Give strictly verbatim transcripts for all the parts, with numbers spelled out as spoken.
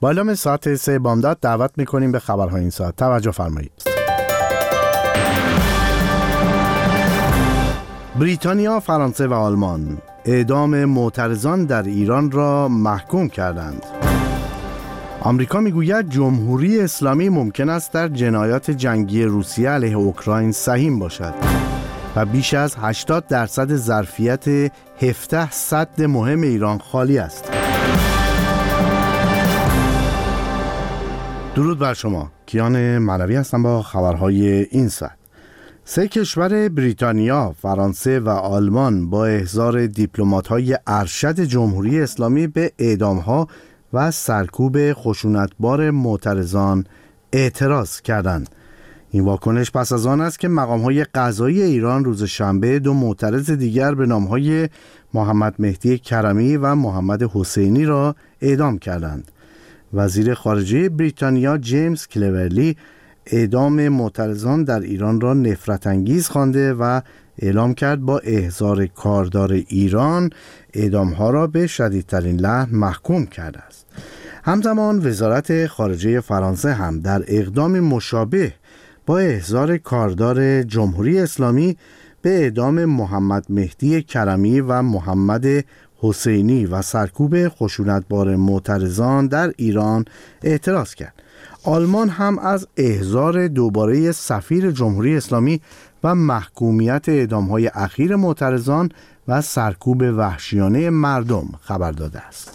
با اعلام ساعت سه بامداد دعوت میکنیم به خبرهای این ساعت. توجه فرمایید. بریتانیا، فرانسه و آلمان اعدام معترضان در ایران را محکوم کردند. آمریکا میگوید جمهوری اسلامی ممکن است در جنایات جنگی روسیه علیه اوکراین سهیم باشد و بیش از هشتاد درصد ظرفیت هفده سد مهم ایران خالی است. درود بر شما. کیان معنوی هستم با خبرهای این ساعت. سه کشور بریتانیا، فرانسه و آلمان با احضار دیپلمات‌های ارشد جمهوری اسلامی به اعدام‌ها و سرکوب خشونتبار معترضان اعتراض کردند. این واکنش پس از آن است که مقام‌های قضایی ایران روز شنبه دو معترض دیگر به نام‌های محمد مهدی کرمی و محمد حسینی را اعدام کردند. وزیر خارجه بریتانیا جیمز کلورلی اعدام معترضان در ایران را نفرت انگیز خوانده و اعلام کرد با احضار کاردار ایران اعدام‌ها را به شدیدترین لحن محکوم کرده است. همزمان وزارت خارجه فرانسه هم در اقدام مشابه با احضار کاردار جمهوری اسلامی به اعدام محمد مهدی کرمی و محمد حسینی و سرکوب خشونتبار معترضان در ایران اعتراض کرد. آلمان هم از احضار دوباره سفیر جمهوری اسلامی و محکومیت اعدام‌های اخیر معترضان و سرکوب وحشیانه مردم خبر داده است.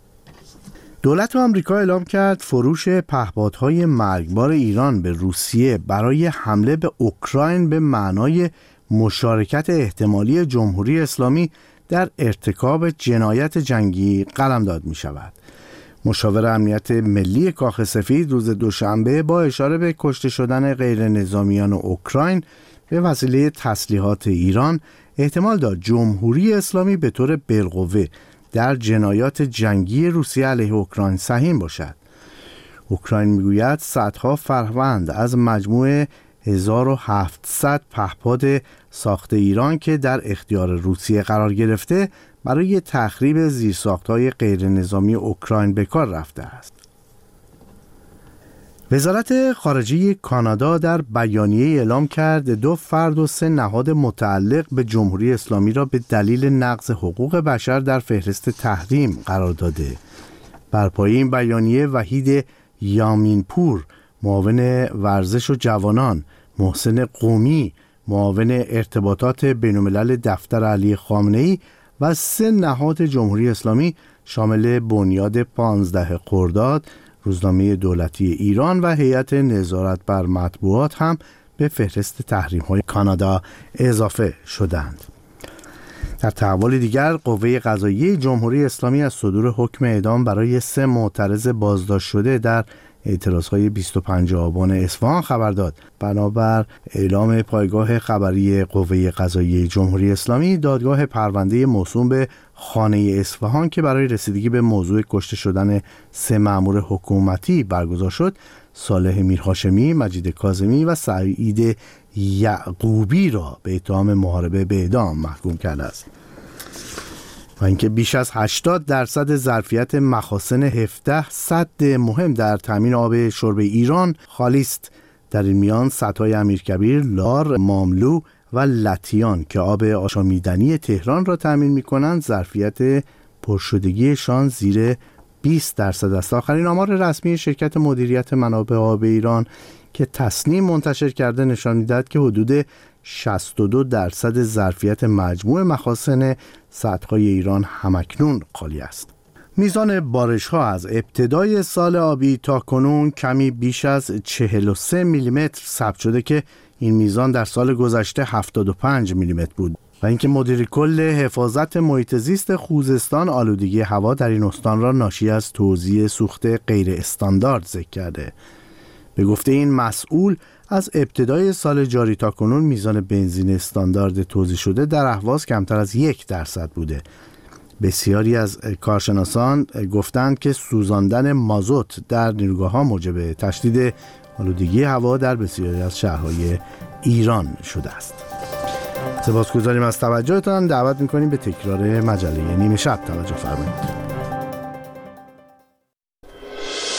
دولت آمریکا اعلام کرد فروش پهپادهای مرگبار ایران به روسیه برای حمله به اوکراین به معنای مشارکت احتمالی جمهوری اسلامی در ارتکاب جنایت جنگی قلمداد می شود. مشاور امنیت ملی کاخ سفید روز دوشنبه با اشاره به کشته شدن غیر نظامیان اوکراین به وسیله تسلیحات ایران احتمال داد جمهوری اسلامی به طور بالقوه در جنایات جنگی روسیه علیه اوکراین سهیم باشد. اوکراین میگوید صدها فروند از مجموع هزار و هفتصد پهپاد ساخت ایران که در اختیار روسیه قرار گرفته برای تخریب زیرساخت‌های غیر نظامی اوکراین به کار رفته است. وزارت خارجه کانادا در بیانیه اعلام کرد دو فرد و سه نهاد متعلق به جمهوری اسلامی را به دلیل نقض حقوق بشر در فهرست تحریم قرار داده. بر پایه این بیانیه وحید یامینپور، معاون ورزش و جوانان، محسن قومی، معاون ارتباطات بین‌الملل دفتر علی خامنه‌ای و سه نهاد جمهوری اسلامی شامل بنیاد پانزده خرداد، روزنامه دولتی ایران و هیئت نظارت بر مطبوعات هم به فهرست تحریم‌های کانادا اضافه شدند. در تحول دیگر، قوه قضاییه جمهوری اسلامی از صدور حکم اعدام برای سه معترض بازداشت شده در اعتراضهای بیست و پنج آبان اصفهان خبر داد. بنابر اعلام پایگاه خبری قوه قضاییه جمهوری اسلامی، دادگاه پرونده موسوم به خانه اصفهان که برای رسیدگی به موضوع کشته شدن سه مأمور حکومتی برگزار شد، صالح میرهاشمی، مجید کاظمی و سعید یعقوبی را به اتهام محاربه به اعدام محکوم کرده است و اینکه بیش از هشتاد درصد ظرفیت مخازن هفده سد مهم در تامین آب شرب ایران خالی است. در این میان سدهای امیرکبیر، لار، ماملو و لطیان که آب آشامیدنی تهران را تامین می‌کنند ظرفیت پرشدگیشان زیر بیست درصد است. آخرین آمار رسمی شرکت مدیریت منابع آب ایران که تصنیم منتشر کرده نشان می‌دهد که حدود شصت و دو درصد ظرفیت مجموع مخازن سدهای ایران همکنون خالی است. میزان بارش‌ها از ابتدای سال آبی تا کنون کمی بیش از چهل و سه میلیمتر ثبت شده که این میزان در سال گذشته هفتاد و پنج میلیمتر بود و اینکه مدیر کل حفاظت محیط زیست خوزستان آلودگی هوا در این استان را ناشی از توزیع سوخت غیر استاندارد ذکر کرده. به گفته این مسئول، از ابتدای سال جاری تا کنون میزان بنزین استاندارد توزیع شده در اهواز کمتر از یک درصد بوده. بسیاری از کارشناسان گفتند که سوزاندن مازوت در نیروگاه‌ها موجب تشدید آلودگی هوا در بسیاری از شهرهای ایران شده است. سپاسگزاریم از توجهتان. دعوت می‌کنیم به تکرار مجله نیمه شب توجه فرمایید.